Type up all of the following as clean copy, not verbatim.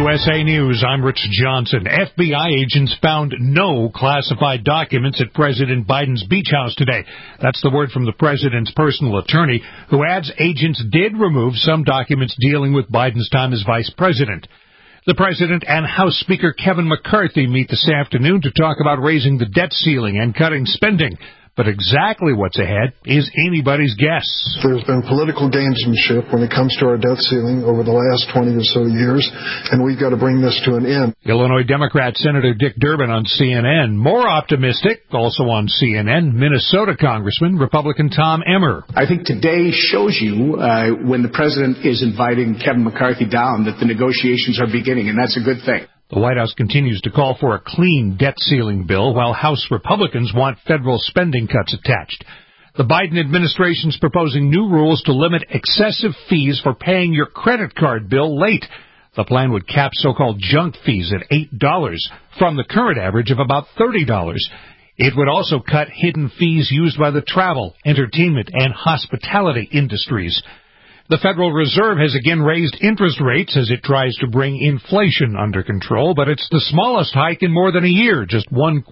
USA News, I'm Rich Johnson. FBI agents found no classified documents at President Biden's beach house today. That's the word from the president's personal attorney, who adds agents did remove some documents dealing with Biden's time as vice president. The president and House Speaker Kevin McCarthy meet this afternoon to talk about raising the debt ceiling and cutting spending. But exactly what's ahead is anybody's guess. There's been political gamesmanship when it comes to our debt ceiling over the last 20 or so years, and we've got to bring this to an end. Illinois Democrat Senator Dick Durbin on CNN. More optimistic, also on CNN, Minnesota Congressman Republican Tom Emmer. I think today shows you when the president is inviting Kevin McCarthy down that the negotiations are beginning, and that's a good thing. The White House continues to call for a clean debt ceiling bill, while House Republicans want federal spending cuts attached. The Biden administration's proposing new rules to limit excessive fees for paying your credit card bill late. The plan would cap so-called junk fees at $8 from the current average of about $30. It would also cut hidden fees used by the travel, entertainment, and hospitality industries. The Federal Reserve has again raised interest rates as it tries to bring inflation under control, but it's the smallest hike in more than a year, just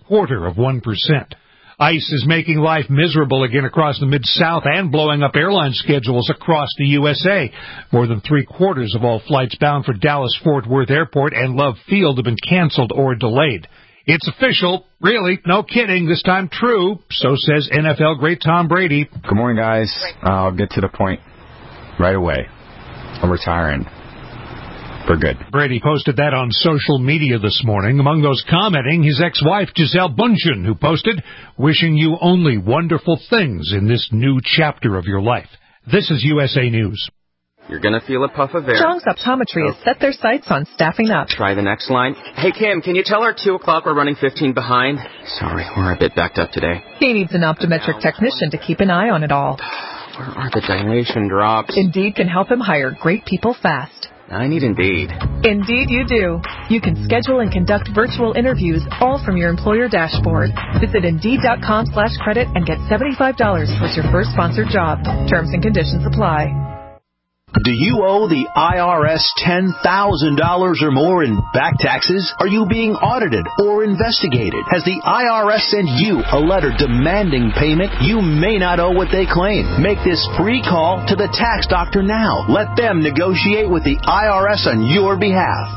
0.25%. ICE is making life miserable again across the Mid-South and blowing up airline schedules across the USA. More than 3/4 of all flights bound for Dallas-Fort Worth Airport and Love Field have been canceled or delayed. It's official. Really, no kidding. This time true. So says NFL great Tom Brady. Good morning, guys. I'll get to the point right away. I'm retiring. For good. Brady posted that on social media this morning. Among those commenting, his ex-wife Gisele Bundchen, who posted, wishing you only wonderful things in this new chapter of your life. This is USA News. You're going to feel a puff of air. Strong's Optometry has set their sights on staffing up. Try the next line. Hey, Kim, can you tell her 2 o'clock we're running 15 behind? Sorry, we're a bit backed up today. He needs an optometric technician to keep an eye on it all. Where are the dilation drops? Indeed can help him hire great people fast. I need Indeed. Indeed you do. You can schedule and conduct virtual interviews all from your employer dashboard. Visit Indeed.com/credit and get $75 towards your first sponsored job. Terms and conditions apply. Do you owe the IRS $10,000 or more in back taxes? Are you being audited or investigated? Has the IRS sent you a letter demanding payment? You may not owe what they claim. Make this free call to the tax doctor now. Let them negotiate with the IRS on your behalf.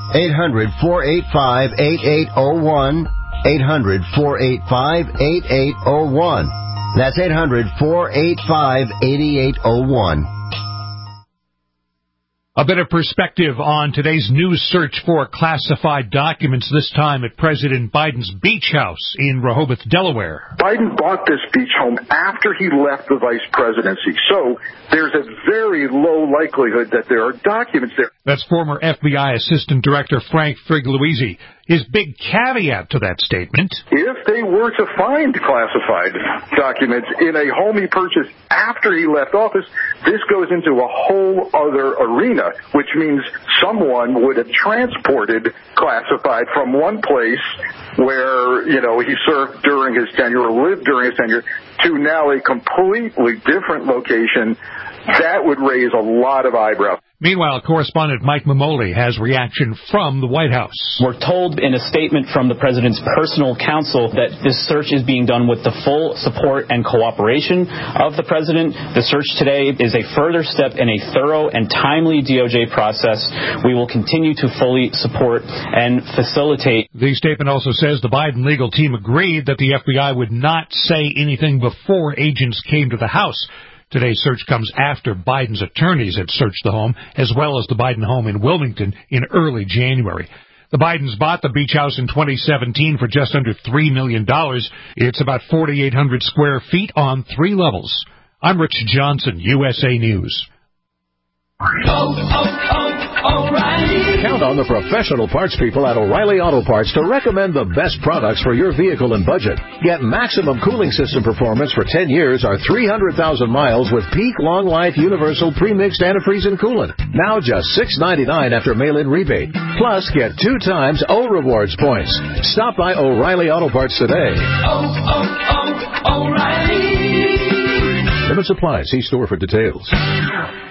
800-485-8801. 800-485-8801. That's 800-485-8801. A bit of perspective on today's news search for classified documents, this time at President Biden's beach house in Rehoboth, Delaware. Biden bought this beach home after he left the vice presidency, so there's a very low likelihood that there are documents there. That's former FBI Assistant Director Frank Figliuzzi. His big caveat to that statement: if they were to find classified documents in a home he purchased after he left office, this goes into a whole other arena, which means someone would have transported classified from one place where, he served during his tenure or lived during his tenure to now a completely different location. That would raise a lot of eyebrows. Meanwhile, correspondent Mike Mamoli has reaction from the White House. We're told in a statement from the president's personal counsel that this search is being done with the full support and cooperation of the president. The search today is a further step in a thorough and timely DOJ process. We will continue to fully support and facilitate. The statement also says the Biden legal team agreed that the FBI would not say anything before agents came to the house. Today's search comes after Biden's attorneys had searched the home, as well as the Biden home in Wilmington in early January. The Bidens bought the beach house in 2017 for just under $3 million. It's about 4,800 square feet on 3 levels. I'm Rich Johnson, USA News. O'Reilly. Count on the professional parts people at O'Reilly Auto Parts to recommend the best products for your vehicle and budget. Get maximum cooling system performance for 10 years or 300,000 miles with peak long life universal premixed antifreeze and coolant. Now just $6.99 after mail-in rebate. Plus get 2 times O Rewards points. Stop by O'Reilly Auto Parts today. O'Reilly. Limit supply. See store for details.